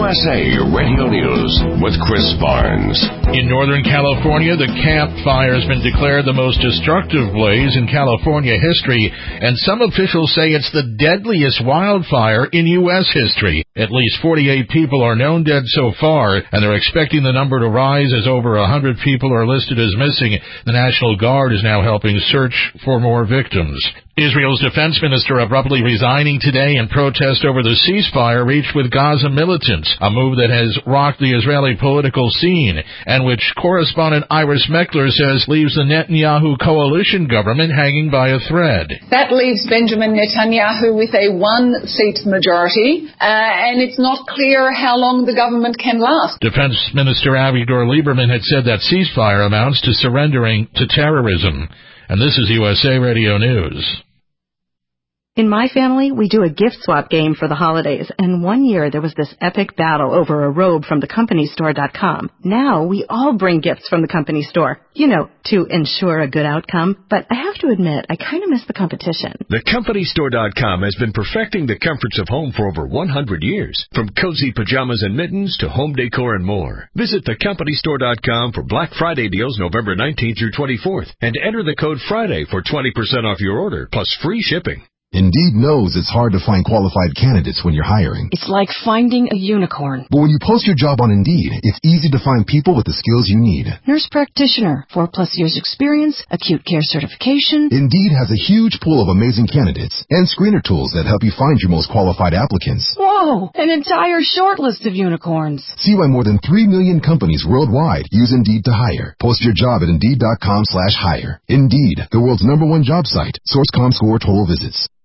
USA Radio News with Chris Barnes. In Northern California, the Camp Fire has been declared the most destructive blaze in California history, and some officials say it's the deadliest wildfire in U.S. history. At least 48 people are known dead so far, and they're expecting the number to rise as over 100 people are listed as missing. The National Guard is now helping search for more victims. Israel's defense minister abruptly resigning today in protest over the ceasefire reached with Gaza militants, a move that has rocked the Israeli political scene, and which correspondent Iris Meckler says leaves the Netanyahu coalition government hanging by a thread. That leaves Benjamin Netanyahu with a one-seat majority, and it's not clear how long the government can last. Defense Minister Avigdor Lieberman had said that ceasefire amounts to surrendering to terrorism. And this is USA Radio News. In my family, we do a gift swap game for the holidays, and one year there was this epic battle over a robe from thecompanystore.com. Now we all bring gifts from the company store, to ensure a good outcome. But I have to admit, I kind of miss the competition. Thecompanystore.com has been perfecting the comforts of home for over 100 years, from cozy pajamas and mittens to home decor and more. Visit thecompanystore.com for Black Friday deals November 19th through 24th, and enter the code FRIDAY for 20% off your order, plus free shipping. Indeed knows it's hard to find qualified candidates when you're hiring. It's like finding a unicorn. But when you post your job on Indeed, it's easy to find people with the skills you need. Nurse practitioner, 4+ years experience, acute care certification. Indeed has a huge pool of amazing candidates and screener tools that help you find your most qualified applicants. Whoa, an entire short list of unicorns. See why more than 3 million companies worldwide use Indeed to hire. Post your job at Indeed.com/hire. Indeed, the world's #1 job site. Source.com score total visits.